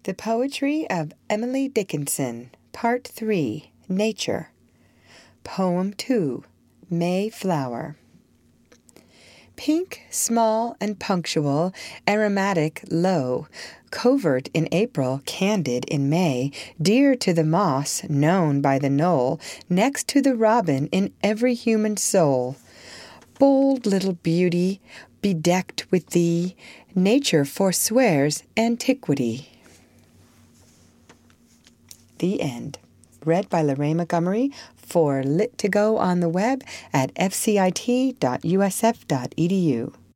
The Poetry of Emily Dickinson, Part 3, Nature. Poem 2, Mayflower. Pink, small and punctual, aromatic, low, covert in April, candid in May, dear to the moss, known by the knoll, next to the robin in every human soul. Bold little beauty, bedecked with thee, nature forswears antiquity. The end. Read by Lorraine Montgomery for Lit2Go on the web at fcit.usf.edu.